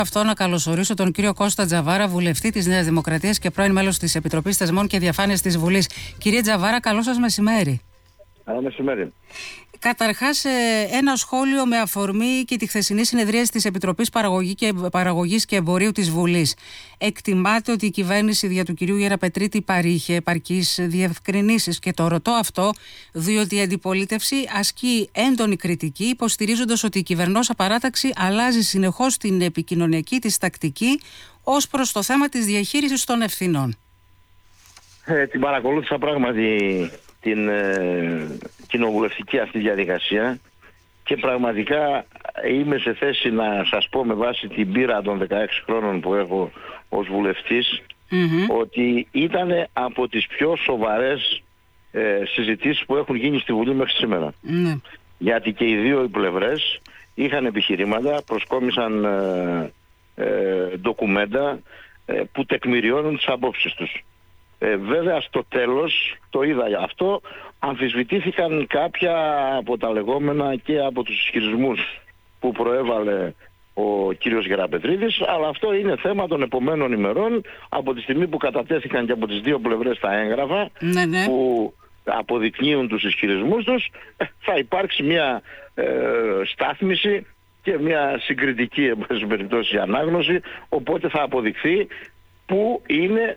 Αυτό να καλωσορίσω τον κύριο Κώστα Τζαβάρα, βουλευτή της Νέας Δημοκρατίας και πρώην μέλος της Επιτροπής Θεσμών και Διαφάνειας της Βουλής. Κύριε Τζαβάρα, καλό σας μεσημέρι. Καλό μεσημέρι. Καταρχάς, ένα σχόλιο με αφορμή και τη χθεσινή συνεδρίαση της Επιτροπής Παραγωγής και Εμπορίου της Βουλής. Εκτιμάται ότι η κυβέρνηση δια του κυρίου Γεραπετρίτη παρήχε επαρκείς διευκρινήσεις, και το ρωτώ αυτό διότι η αντιπολίτευση ασκεί έντονη κριτική, υποστηρίζοντας ότι η κυβερνώσα παράταξη αλλάζει συνεχώς την επικοινωνιακή της τακτική ως προς το θέμα της διαχείρισης των ευθυνών. Την παρακολούθησα πράγματι την κοινοβουλευτική αυτή διαδικασία και πραγματικά είμαι σε θέση να σας πω με βάση την πείρα των 16 χρόνων που έχω ως βουλευτής ότι ήταν από τις πιο σοβαρές συζητήσεις που έχουν γίνει στη Βουλή μέχρι σήμερα. Γιατί και οι δύο οι πλευρές είχαν επιχειρήματα, προσκόμισαν ντοκουμέντα που τεκμηριώνουν τις απόψεις τους. Βέβαια στο τέλος, το είδα αυτό, αμφισβητήθηκαν κάποια από τα λεγόμενα και από τους ισχυρισμούς που προέβαλε ο κύριος Γεραπετρίτης, αλλά αυτό είναι θέμα των επομένων ημερών, από τη στιγμή που κατατέθηκαν και από τις δύο πλευρές τα έγγραφα που αποδεικνύουν τους ισχυρισμούς τους, θα υπάρξει μια στάθμιση και μια συγκριτική εν πάση περιπτώσει ανάγνωση, οπότε θα αποδειχθεί που είναι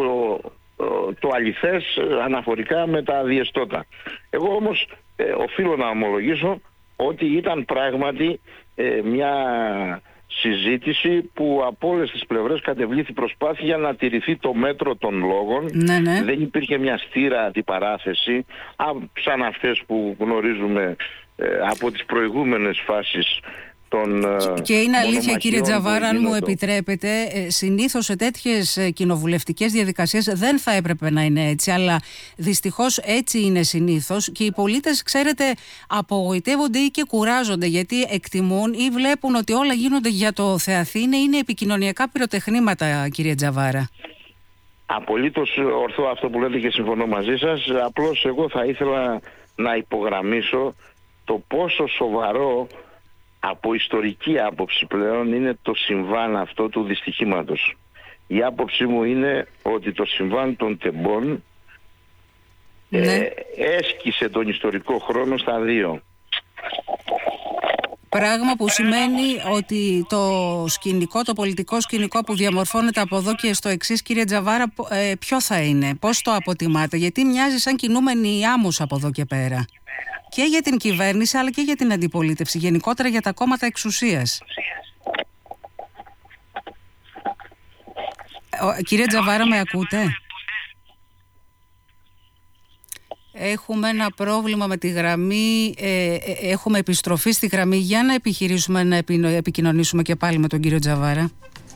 το αληθές αναφορικά με τα διεστώτα. Εγώ όμως οφείλω να ομολογήσω ότι ήταν πράγματι μια συζήτηση που από όλες τις πλευρές κατεβλήθη προσπάθεια να τηρηθεί το μέτρο των λόγων. Δεν υπήρχε μια στήρα αντιπαράθεση σαν αυτές που γνωρίζουμε από τις προηγούμενες φάσεις. Και είναι αλήθεια, κύριε Τζαβάρα, αν μου επιτρέπετε, συνήθως σε τέτοιες κοινοβουλευτικές διαδικασίες δεν θα έπρεπε να είναι έτσι, αλλά δυστυχώς έτσι είναι συνήθως, και οι πολίτες, ξέρετε, απογοητεύονται ή και κουράζονται γιατί εκτιμούν ή βλέπουν ότι όλα γίνονται για το Θεαθήνε, είναι επικοινωνιακά πυροτεχνήματα, κύριε Τζαβάρα. Απολύτως ορθό αυτό που λέτε και συμφωνώ μαζί σας. Απλώς εγώ θα ήθελα να υπογραμμίσω το πόσο σοβαρό από ιστορική άποψη πλέον είναι το συμβάν αυτό του δυστυχήματος. Η άποψή μου είναι ότι το συμβάν των τεμπών έσκησε τον ιστορικό χρόνο στα δύο. Πράγμα που σημαίνει ότι το πολιτικό σκηνικό που διαμορφώνεται από εδώ και στο εξής, κύριε Τζαβάρα, ποιο θα είναι, πώς το αποτιμάτε? Γιατί μοιάζει σαν κινούμενη άμμος από εδώ και πέρα. Και για την κυβέρνηση αλλά και για την αντιπολίτευση, γενικότερα για τα κόμματα εξουσίας. Κύριε Τζαβάρα, με ακούτε? Έχουμε ένα πρόβλημα με τη γραμμή, έχουμε επιστροφή στη γραμμή. Για να επιχειρήσουμε να επικοινωνήσουμε και πάλι με τον κύριο Τζαβάρα.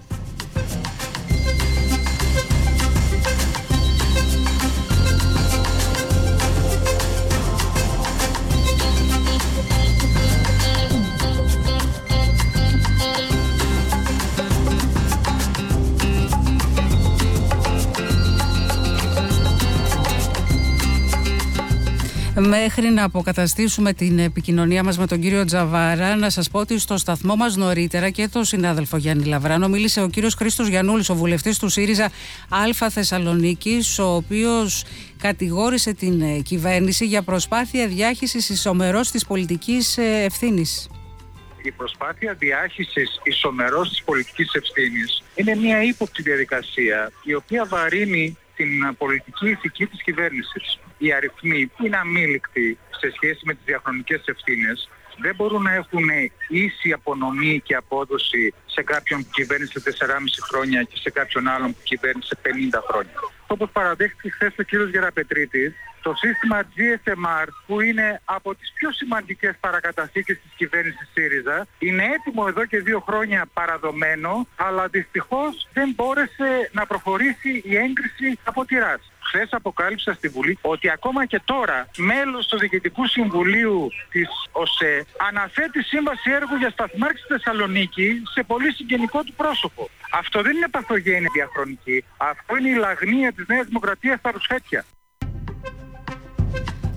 Μέχρι να αποκαταστήσουμε την επικοινωνία μας με τον κύριο Τζαβάρα, να σας πω ότι στο σταθμό μας νωρίτερα και τον συνάδελφο Γιάννη Λαβράνο μίλησε ο κύριος Χρήστος Γιαννούλης, ο βουλευτής του ΣΥΡΙΖΑ Α Θεσσαλονίκης, ο οποίος κατηγόρησε την κυβέρνηση για προσπάθεια διάχυσης ισομερώς της πολιτικής ευθύνης. Η προσπάθεια διάχυσης ισομερώς της πολιτικής ευθύνης είναι μια ύποπτη διαδικασία, η οποία βαρύνει την πολιτική ηθική της κυβέρνησης. Οι αριθμοί είναι αμήλικτοι σε σχέση με τις διαχρονικές ευθύνες. Δεν μπορούν να έχουν ίση απονομή και απόδοση σε κάποιον που κυβέρνησε 4,5 χρόνια και σε κάποιον άλλον που κυβέρνησε 50 χρόνια. Όπως παραδέχτηκε χθες ο κ. Γεραπετρίτης, το σύστημα GSMR, που είναι από τις πιο σημαντικές παρακαταθήκες της κυβέρνησης ΣΥΡΙΖΑ, είναι έτοιμο εδώ και 2 χρόνια παραδομένο, αλλά δυστυχώς δεν μπόρεσε να προχωρήσει η έγκριση από τυράς. Χθες αποκάλυψα στη Βουλή ότι ακόμα και τώρα μέλος του Διοικητικού Συμβουλίου της ΟΣΕ αναθέτει σύμβαση έργου για σταθμάρχη στη Θεσσαλονίκη σε πολύ συγγενικό του πρόσωπο. Αυτό δεν είναι παθογένεια διαχρονική. Αυτό είναι η λαγνία της Νέας Δημοκρατίας στα ρουσφέτια.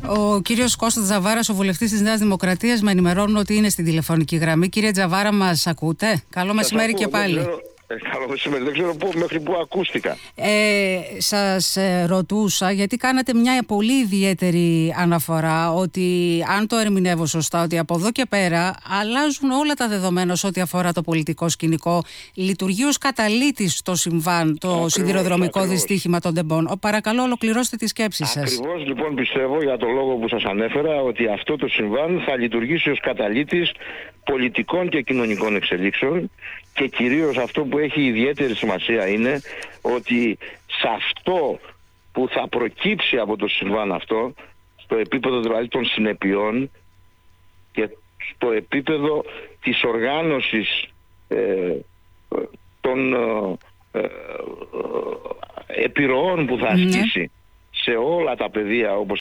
Ο κύριος Κώστας Τζαβάρας, ο βουλευτής της Νέας Δημοκρατίας, με ενημερώνουν ότι είναι στην τηλεφωνική γραμμή. Κύριε Τζαβάρα, μας ακούτε? Καλό μεσημέρι και πάλι. Καλό μεσημέρι. Δεν ξέρω μέχρι πού ακούστηκα. Σας ρωτούσα, γιατί κάνατε μια πολύ ιδιαίτερη αναφορά, ότι αν το ερμηνεύω σωστά, ότι από εδώ και πέρα αλλάζουν όλα τα δεδομένα σε ό,τι αφορά το πολιτικό σκηνικό. Λειτουργεί ως καταλύτης το συμβάν, το σιδηροδρομικό δυστύχημα των τεμπών. Παρακαλώ, ολοκληρώστε τη σκέψη σας. Ακριβώς, λοιπόν, πιστεύω, για το λόγο που σας ανέφερα, ότι αυτό το συμβάν θα λειτουργήσει ως καταλύτης πολιτικών και κοινωνικών εξελίξεων, και κυρίως αυτό που έχει ιδιαίτερη σημασία είναι ότι σε αυτό που θα προκύψει από το συμβάν αυτό, στο επίπεδο δηλαδή των συνεπειών και στο επίπεδο της οργάνωσης των επιρροών που θα ασκήσει σε όλα τα πεδία, όπως